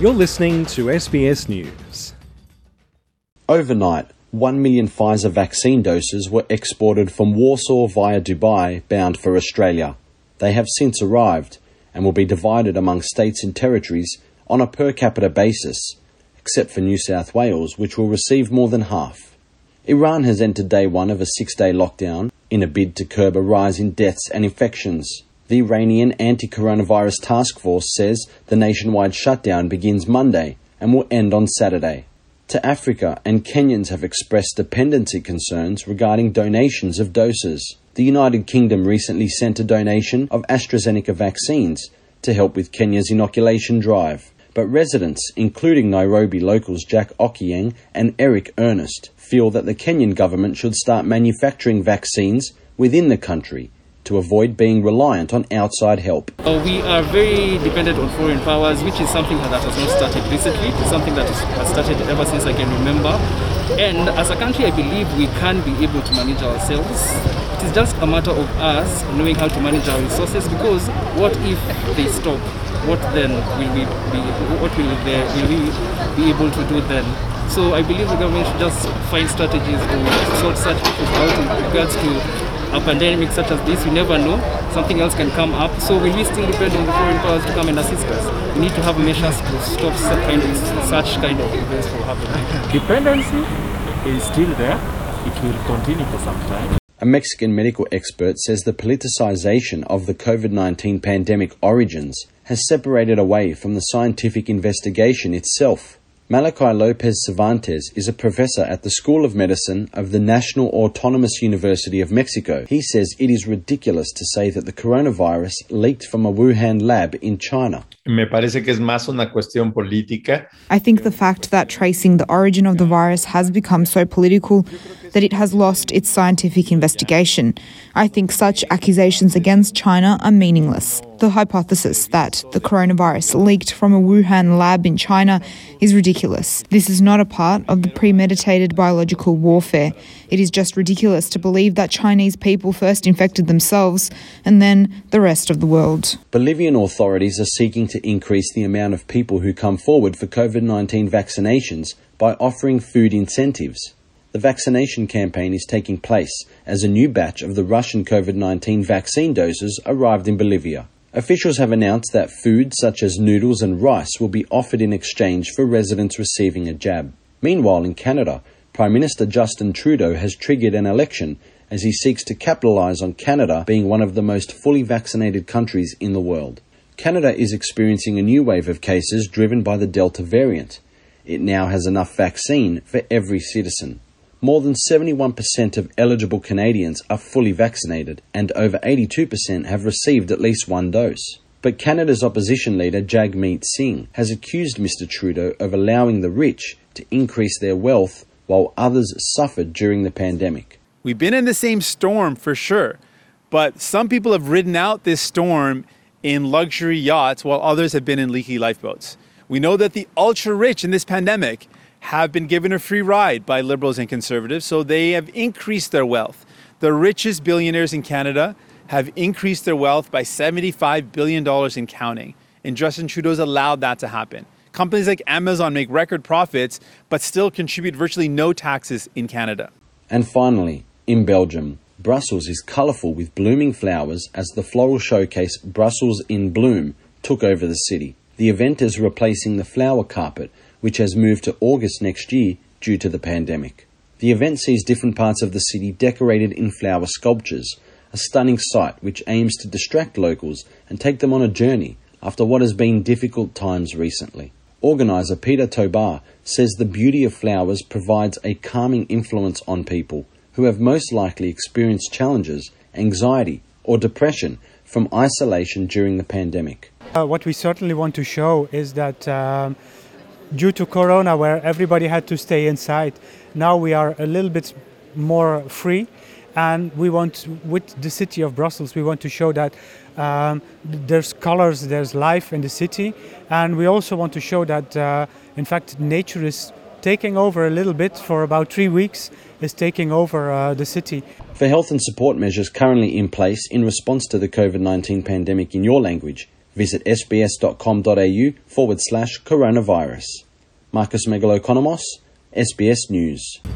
You're listening to SBS News. Overnight, 1 million Pfizer vaccine doses were exported from Warsaw via Dubai, bound for Australia. They have since arrived and will be divided among states and territories on a per capita basis, except for New South Wales, which will receive more than half. Iran has entered day one of a 6-day lockdown in a bid to curb a rise in deaths and infections. The Iranian Anti-Coronavirus Task Force says the nationwide shutdown begins Monday and will end on Saturday. To Africa, and Kenyans have expressed dependency concerns regarding donations of doses. The United Kingdom recently sent a donation of AstraZeneca vaccines to help with Kenya's inoculation drive. But residents, including Nairobi locals Jack Okieng and Eric Ernest, feel that the Kenyan government should start manufacturing vaccines within the country to avoid being reliant on outside help. We are very dependent on foreign powers, which is something that has not started recently. It's something that has started ever since I can remember. And as a country, I believe we can be able to manage ourselves. It is just a matter of us knowing how to manage our resources, because what if they stop? What then will we be able to do then? So I believe the government should just find strategies to sort such issues out in regards to a pandemic such as this. You never know, something else can come up. So will we still depend on the foreign powers to come and assist us? We need to have measures to stop such kind of events from happening. Dependency is still there. It will continue for some time. A Mexican medical expert says the politicization of the COVID-19 pandemic origins has separated away from the scientific investigation itself. Malachi Lopez Cervantes is a professor at the School of Medicine of the National Autonomous University of Mexico. He says it is ridiculous to say that the coronavirus leaked from a Wuhan lab in China. Me parece que es más una cuestión política. I think the fact that tracing the origin of the virus has become so political that it has lost its scientific investigation. I think such accusations against China are meaningless. The hypothesis that the coronavirus leaked from a Wuhan lab in China is ridiculous. This is not a part of the premeditated biological warfare. It is just ridiculous to believe that Chinese people first infected themselves and then the rest of the world. Bolivian authorities are seeking to increase the amount of people who come forward for COVID-19 vaccinations by offering food incentives. The vaccination campaign is taking place as a new batch of the Russian COVID-19 vaccine doses arrived in Bolivia. Officials have announced that food such as noodles and rice will be offered in exchange for residents receiving a jab. Meanwhile, in Canada, Prime Minister Justin Trudeau has triggered an election as he seeks to capitalise on Canada being one of the most fully vaccinated countries in the world. Canada is experiencing a new wave of cases driven by the Delta variant. It now has enough vaccine for every citizen. More than 71% of eligible Canadians are fully vaccinated, and over 82% have received at least one dose. But Canada's opposition leader Jagmeet Singh has accused Mr. Trudeau of allowing the rich to increase their wealth while others suffered during the pandemic. We've been in the same storm for sure, but some people have ridden out this storm in luxury yachts while others have been in leaky lifeboats. We know that the ultra-rich in this pandemic have been given a free ride by Liberals and Conservatives, so they have increased their wealth. The richest billionaires in Canada have increased their wealth by $75 billion and counting, and Justin Trudeau's allowed that to happen. Companies like Amazon make record profits, but still contribute virtually no taxes in Canada. And finally, in Belgium, Brussels is colourful with blooming flowers as the floral showcase Brussels in Bloom took over the city. The event is replacing the flower carpet, which has moved to August next year due to the pandemic. The event sees different parts of the city decorated in flower sculptures, a stunning sight which aims to distract locals and take them on a journey after what has been difficult times recently. Organiser Peter Tobar says the beauty of flowers provides a calming influence on people who have most likely experienced challenges, anxiety or depression from isolation during the pandemic. What we certainly want to show is that due to Corona, where everybody had to stay inside, now we are a little bit more free, and we want, with the city of Brussels, we want to show that there's colors, there's life in the city, and we also want to show that, in fact, nature is taking over a little bit for about 3 weeks, is taking over the city. For health and support measures currently in place in response to the COVID-19 pandemic in your language, Visit sbs.com.au/coronavirus. Marcus Megalokonomos, SBS News.